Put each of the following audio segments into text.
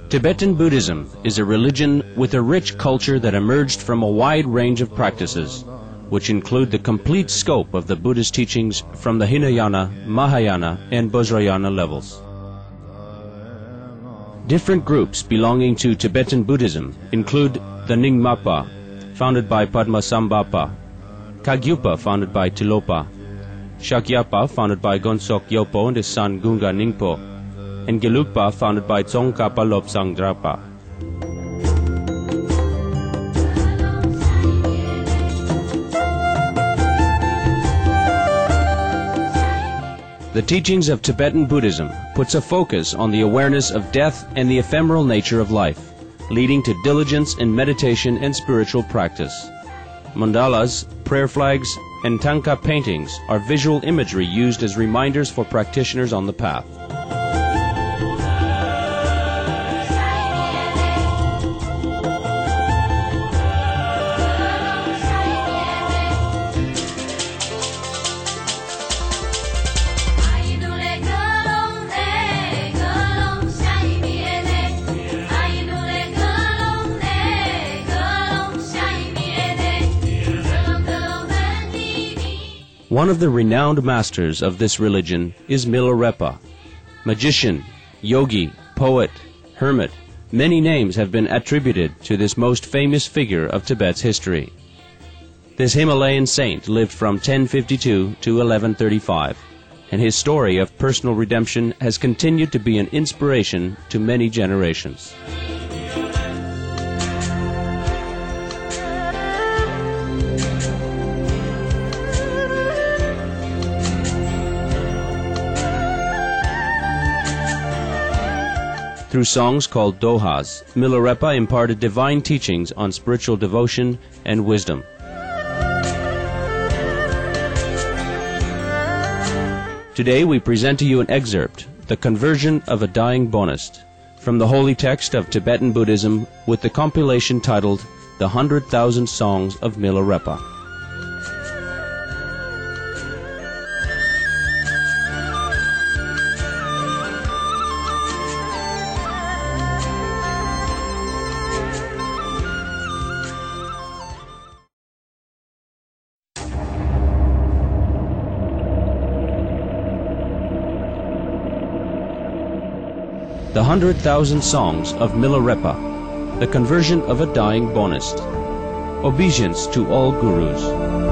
Tibetan Buddhism is a religion with a rich culture that emerged from a wide range of practices, which include the complete scope of the Buddhist teachings from the Hinayana, Mahayana, and Vajrayana levels. Different groups belonging to Tibetan Buddhism include the Nyingmapa, founded by Padmasambhapa, Kagyupa, founded by Tilopa, Shakyapa, founded by Gonsok Yopo and his son Gunga Ningpo, and Gelugpa, founded by Tsongkhapa Lobsang Drapa. The teachings of Tibetan Buddhism puts a focus on the awareness of death and the ephemeral nature of life, leading to diligence in meditation and spiritual practice. Mandalas, prayer flags, and tanka paintings are visual imagery used as reminders for practitioners on the path. One of the renowned masters of this religion is Milarepa. Magician, yogi, poet, hermit, many names have been attributed to this most famous figure of Tibet's history. This Himalayan saint lived from 1052 to 1135, and his story of personal redemption has continued to be an inspiration to many generations. Through songs called dohas, Milarepa imparted divine teachings on spiritual devotion and wisdom. Today we present to you an excerpt, The Conversion of a Dying Bonist, from the holy text of Tibetan Buddhism with the compilation titled The 100,000 Songs of Milarepa. The 100,000 Songs of Milarepa, The Conversion of a Dying Bonist. Obeisance to all Gurus.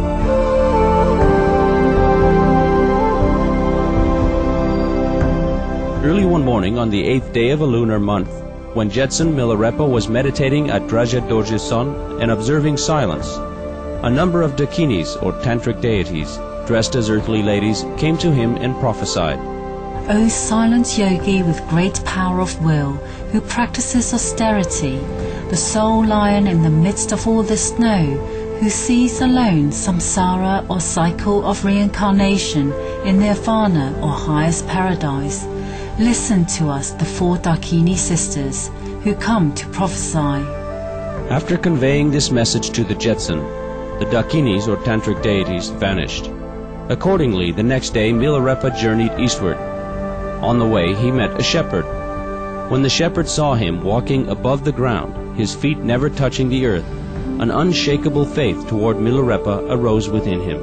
Early one morning on the 8th day of a lunar month, when Jetsun Milarepa was meditating at Draja Dorje Son and observing silence, a number of dakinis or tantric deities, dressed as earthly ladies, came to him and prophesied. O silent yogi with great power of will, who practices austerity, the sole lion in the midst of all the snow, who sees alone samsara or cycle of reincarnation in nirvana or highest paradise, listen to us, the 4 Dakini sisters, who come to prophesy. After conveying this message to the Jetsun, the Dakinis or tantric deities vanished. Accordingly, the next day Milarepa journeyed eastward. On the way, he met a shepherd. When the shepherd saw him walking above the ground, his feet never touching the earth, an unshakable faith toward Milarepa arose within him.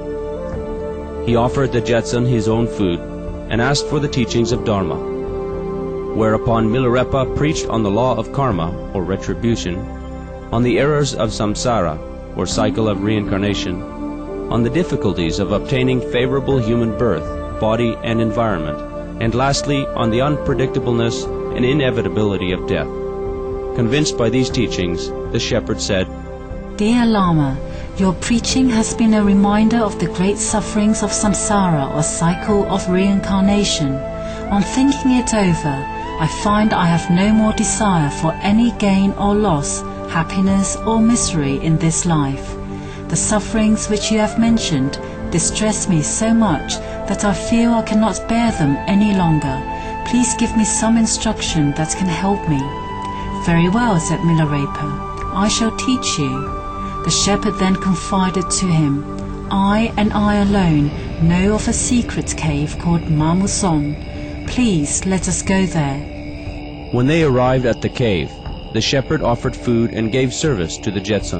He offered the Jetsun his own food and asked for the teachings of Dharma. Whereupon Milarepa preached on the law of karma, or retribution, on the errors of samsara, or cycle of reincarnation, on the difficulties of obtaining favorable human birth, body, and environment, and lastly, on the unpredictableness and inevitability of death. Convinced by these teachings, the shepherd said, Dear Lama, your preaching has been a reminder of the great sufferings of samsara or cycle of reincarnation. On thinking it over, I find I have no more desire for any gain or loss, happiness or misery in this life. The sufferings which you have mentioned distress me so much that I feel I cannot bear them any longer. Please give me some instruction that can help me. Very well, said Milarepa, I shall teach you. The shepherd then confided to him, I and I alone know of a secret cave called Mamusong. Please let us go there. When they arrived at the cave, the shepherd offered food and gave service to the Jetson,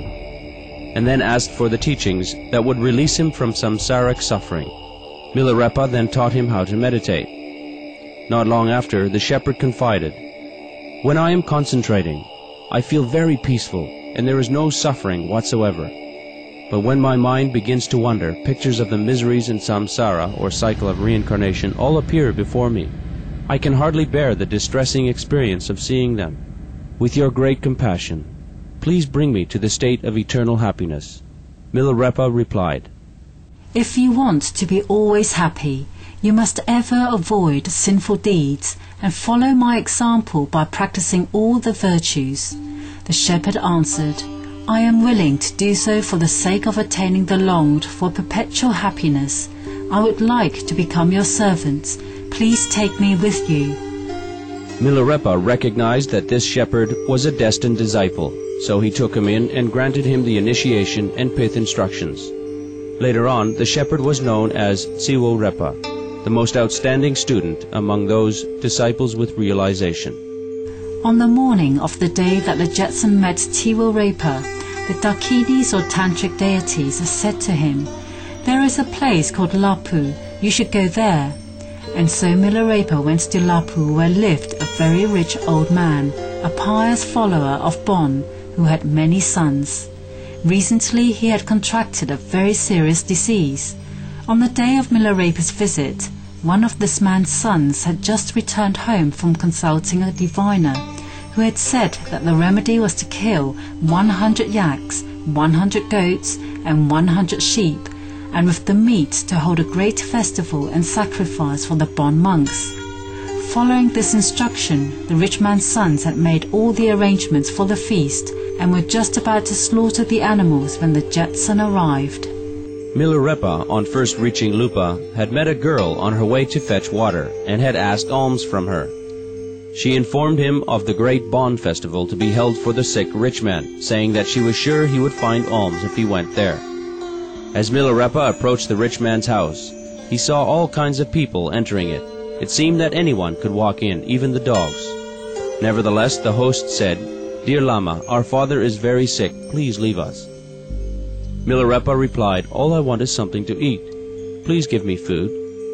and then asked for the teachings that would release him from samsaric suffering. Milarepa then taught him how to meditate. Not long after, the shepherd confided, "When I am concentrating, I feel very peaceful, and there is no suffering whatsoever. But when my mind begins to wander, pictures of the miseries in samsara, or cycle of reincarnation, all appear before me. I can hardly bear the distressing experience of seeing them. With your great compassion, please bring me to the state of eternal happiness." Milarepa replied, If you want to be always happy, you must ever avoid sinful deeds and follow my example by practicing all the virtues. The shepherd answered, I am willing to do so for the sake of attaining the longed for perpetual happiness. I would like to become your servant. Please take me with you. Milarepa recognized that this shepherd was a destined disciple, so he took him in and granted him the initiation and pith instructions. Later on, the shepherd was known as Tsiwo Repa, the most outstanding student among those disciples with realization. On the morning of the day that the Jetson met Tsiwo Repa, the Dakinis or tantric deities said to him, There is a place called Lapu, you should go there. And so Milarepa went to Lapu, where lived a very rich old man, a pious follower of Bon, who had many sons. Recently he had contracted a very serious disease. On the day of Milarepa's visit, one of this man's sons had just returned home from consulting a diviner, who had said that the remedy was to kill 100 yaks, 100 goats, and 100 sheep, and with the meat to hold a great festival and sacrifice for the Bon monks. Following this instruction, the rich man's sons had made all the arrangements for the feast and were just about to slaughter the animals when the Jetson arrived. Milarepa, on first reaching Lupa, had met a girl on her way to fetch water and had asked alms from her. She informed him of the great Bon festival to be held for the sick rich man, saying that she was sure he would find alms if he went there. As Milarepa approached the rich man's house, he saw all kinds of people entering it. It seemed that anyone could walk in, even the dogs. Nevertheless, the host said, Dear Lama, our father is very sick. Please leave us. Milarepa replied, All I want is something to eat. Please give me food.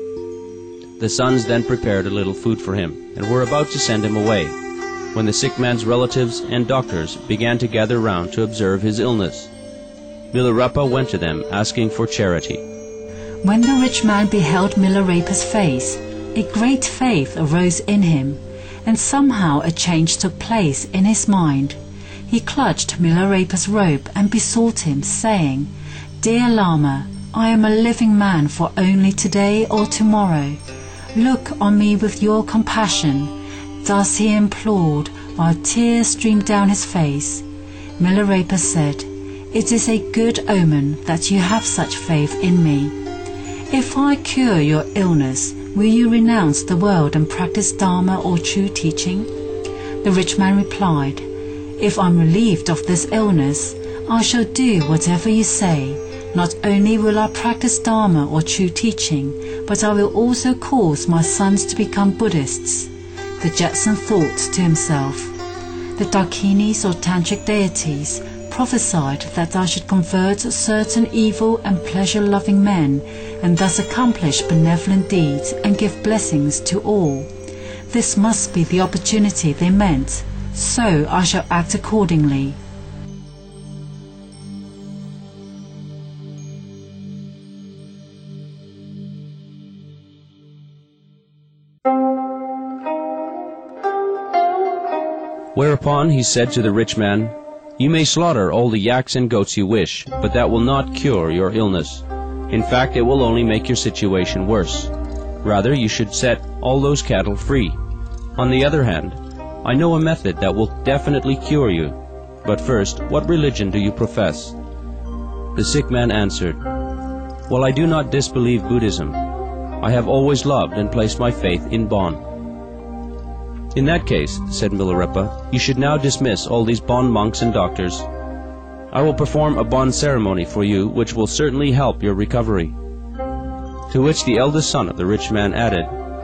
The sons then prepared a little food for him and were about to send him away, when the sick man's relatives and doctors began to gather round to observe his illness. Milarepa went to them, asking for charity. When the rich man beheld Milarepa's face, a great faith arose in him, and somehow a change took place in his mind. He clutched Milarepa's robe and besought him, saying, Dear Lama, I am a living man for only today or tomorrow. Look on me with your compassion. Thus he implored, while tears streamed down his face. Milarepa said, It is a good omen that you have such faith in me. If I cure your illness, will you renounce the world and practice Dharma or true teaching? The rich man replied, If I'm relieved of this illness, I shall do whatever you say. Not only will I practice Dharma or true teaching, but I will also cause my sons to become Buddhists. The Jetson thought to himself, The Dakinis or tantric deities prophesied that I should convert certain evil and pleasure-loving men, and thus accomplish benevolent deeds and give blessings to all. This must be the opportunity they meant, so I shall act accordingly. Whereupon he said to the rich man, You may slaughter all the yaks and goats you wish, but that will not cure your illness. In fact, it will only make your situation worse. Rather, you should set all those cattle free. On the other hand, I know a method that will definitely cure you. But first, what religion do you profess? The sick man answered, Well, I do not disbelieve Buddhism. I have always loved and placed my faith in Bon. In that case, said Milarepa, you should now dismiss all these Bon monks and doctors. I will perform a Bon ceremony for you, which will certainly help your recovery. To which the eldest son of the rich man added,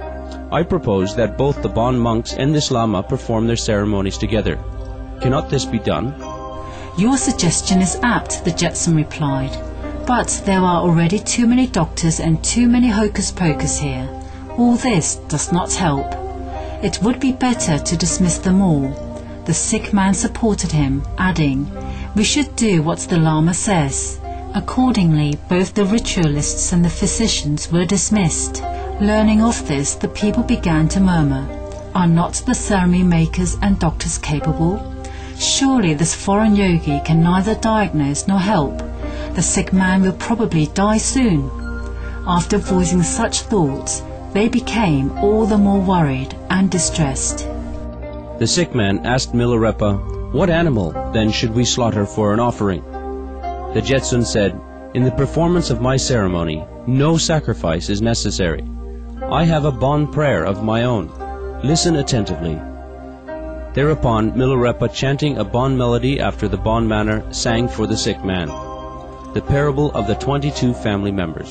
I propose that both the Bon monks and this Lama perform their ceremonies together. Cannot this be done? Your suggestion is apt, the Jetson replied, but there are already too many doctors and too many hocus-pocus here. All this does not help. It would be better to dismiss them all. The sick man supported him, adding, "We should do what the Lama says." Accordingly, both the ritualists and the physicians were dismissed. Learning of this, the people began to murmur, "Are not the ceremony makers and doctors capable? Surely this foreign yogi can neither diagnose nor help. The sick man will probably die soon." After voicing such thoughts, they became all the more worried and distressed. The sick man asked Milarepa, "What animal, then, should we slaughter for an offering?" The Jetsun said, "In the performance of my ceremony, no sacrifice is necessary. I have a Bon prayer of my own. Listen attentively." Thereupon Milarepa, chanting a Bon melody after the Bon manner, sang for the sick man. The parable of the 22 family members.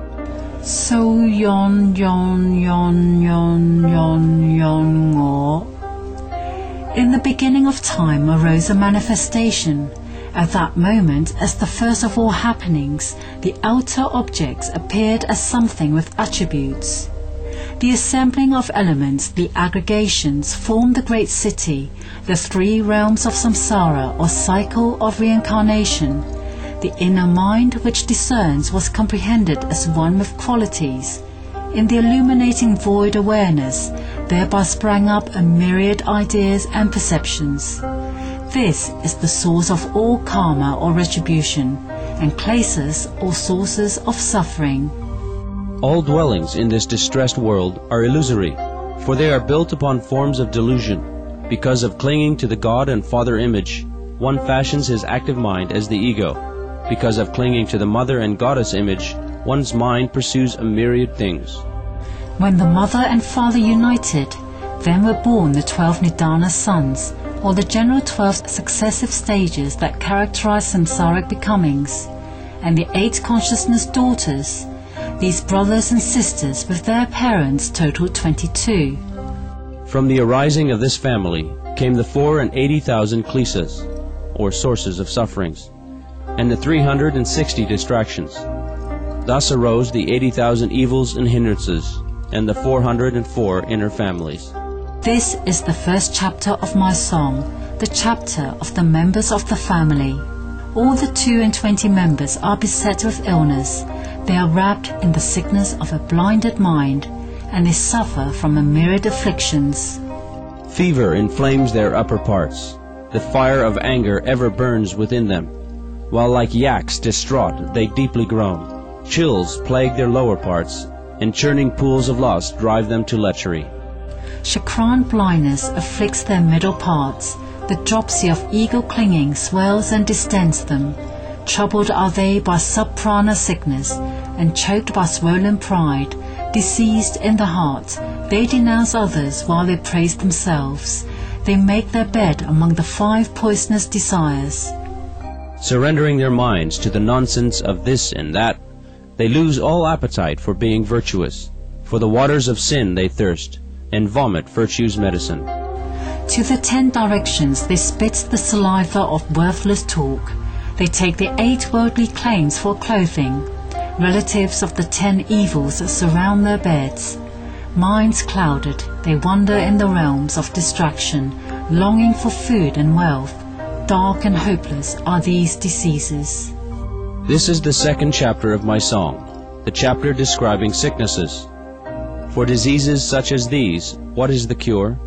So yon yon yon yon yon yon ngo. In the beginning of time arose a manifestation. At that moment, as the first of all happenings, the outer objects appeared as something with attributes. The assembling of elements, the aggregations, formed the great city, the three realms of samsara or cycle of reincarnation. The inner mind which discerns was comprehended as one with qualities. In the illuminating void awareness, thereby sprang up a myriad ideas and perceptions. This is the source of all karma or retribution, and klesas or sources of suffering. All dwellings in this distressed world are illusory, for they are built upon forms of delusion. Because of clinging to the God and Father image, one fashions his active mind as the ego. Because of clinging to the Mother and Goddess image, one's mind pursues a myriad things. When the Mother and Father united, then were born the 12 Nidana sons, or the general 12 successive stages that characterize samsaric becomings, and the 8 consciousness daughters. These brothers and sisters with their parents totaled 22. From the arising of this family came the 480,000 klesas, or sources of sufferings, and the 360 distractions. Thus arose the 80,000 evils and hindrances, and the 404 inner families. This is the first chapter of my song, the chapter of the members of the family. All the 22 members are beset with illness. They are wrapped in the sickness of a blinded mind, and they suffer from a myriad afflictions. Fever inflames their upper parts. The fire of anger ever burns within them, while like yaks distraught they deeply groan. Chills plague their lower parts, and churning pools of lust drive them to lechery. Chakran blindness afflicts their middle parts. The dropsy of ego clinging swells and distends them. Troubled are they by subprana sickness, and choked by swollen pride. Diseased in the heart, they denounce others while they praise themselves. They make their bed among the 5 poisonous desires. Surrendering their minds to the nonsense of this and that, they lose all appetite for being virtuous. For the waters of sin they thirst, and vomit virtue's medicine. To the 10 directions they spit the saliva of worthless talk. They take the 8 worldly claims for clothing. Relatives of the 10 evils surround their beds. Minds clouded, they wander in the realms of distraction, longing for food and wealth. Dark and hopeless are these diseases. This is the second chapter of my song, the chapter describing sicknesses. For diseases such as these, what is the cure?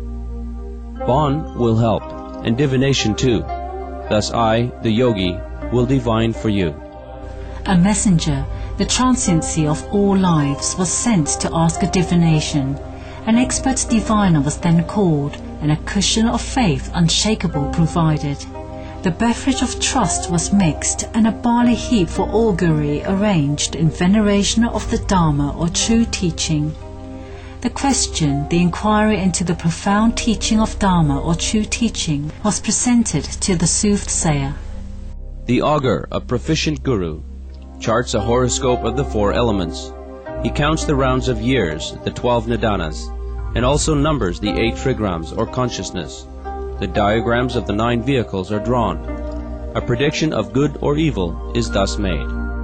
Bon will help, and divination too. Thus I, the yogi, will divine for you. A messenger, the transiency of all lives, was sent to ask a divination. An expert diviner was then called, and a cushion of faith unshakable provided. The beverage of trust was mixed, and a barley heap for augury arranged in veneration of the Dharma or true teaching. The question, the inquiry into the profound teaching of Dharma or true teaching, was presented to the soothsayer. The augur, a proficient guru, charts a horoscope of the 4 elements. He counts the rounds of years, the 12 nidanas, and also numbers the 8 trigrams or consciousness. The diagrams of the 9 vehicles are drawn. A prediction of good or evil is thus made.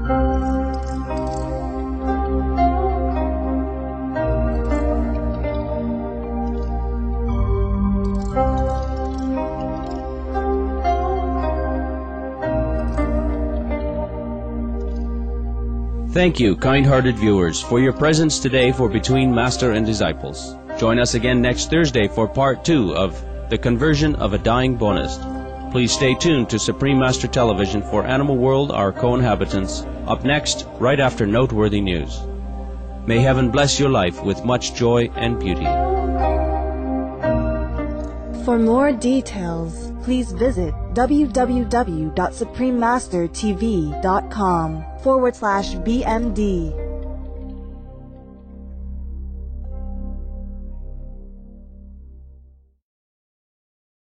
Thank you, kind-hearted viewers, for your presence today for Between Master and Disciples. Join us again next Thursday for Part 2 of The Conversion of a Dying Bonist. Please stay tuned to Supreme Master Television for Animal World, Our Co-Inhabitants, up next, right after noteworthy news. May heaven bless your life with much joy and beauty. For more details, please visit www.suprememastertv.com/BMD.